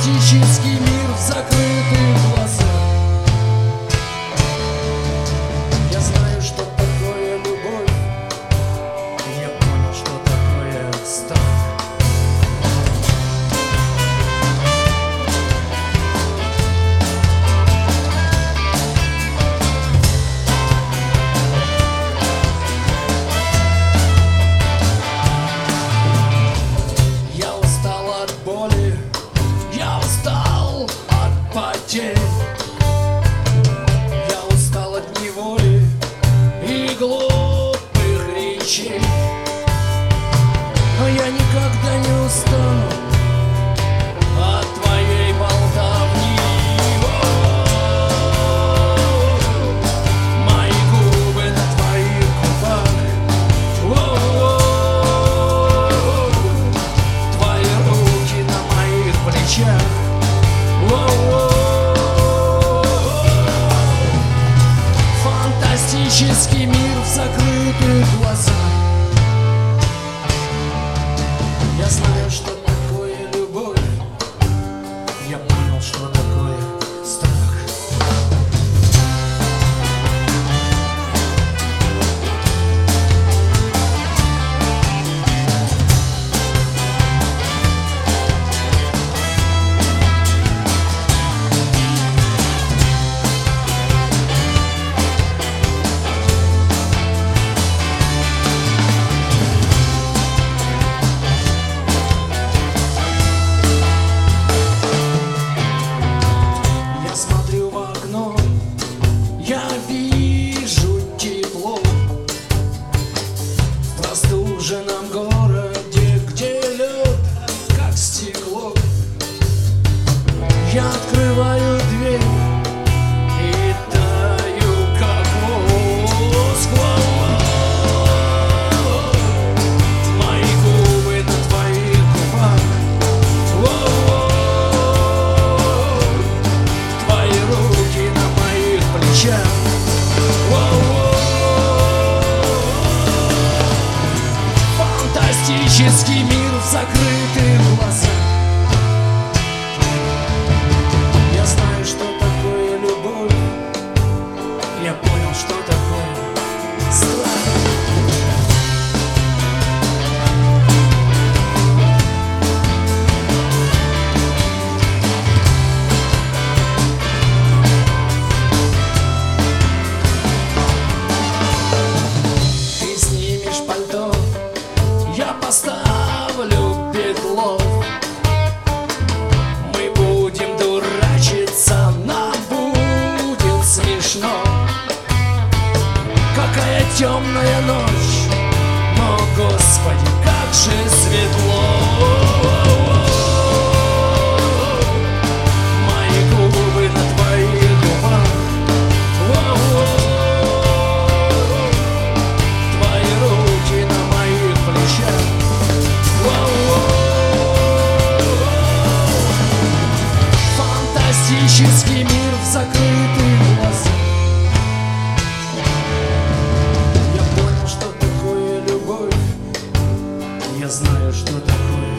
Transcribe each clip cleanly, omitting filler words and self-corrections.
Фантастический мир в закрытых глазах. Я знаю, что такое любовь. Я понял, что такое страх. Я устал от боли, я устал от потерь, я устал от неволи и глупых речей. Но я никогда не устану от твоей болтовни. Мои губы на твоих губах, твои руки на моих плечах. Фантастический мир в закрытых глазах. Я знаю, что такое любовь. Я понял, что такое страх. Я вижу тепло в простуженном городе, где лед, как стекло. Я открываю дверь и таю, как воск. Мои губы на твоих губах, твои руки на моих плечах. Фантастический мир в закрытых глазах. Я знаю, что такое любовь. Я понял, что такое страх. Я поставлю петлов. Мы будем дурачиться, нам будет смешно. Какая темная ночь, но, Господи, как же светло. Мои губы на твоих губах, твои руки на моих плечах. Фантастический мир в закрытых глазах. Я понял, что такое любовь. Я знаю, что такое.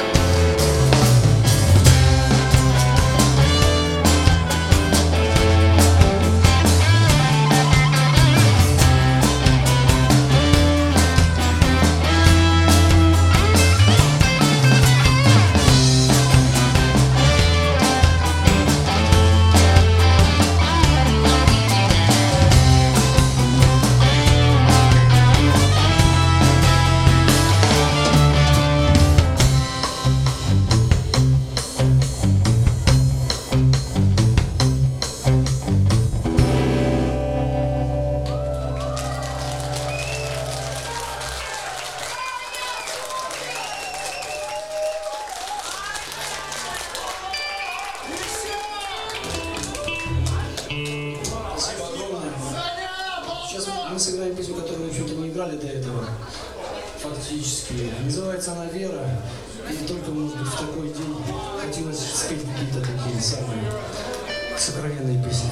Сейчас мы сыграем песню, которую мы чуть-то не играли до этого. Фактически. Называется она «Вера». И только, может быть, в такой день хотелось спеть какие-то такие самые сокровенные песни.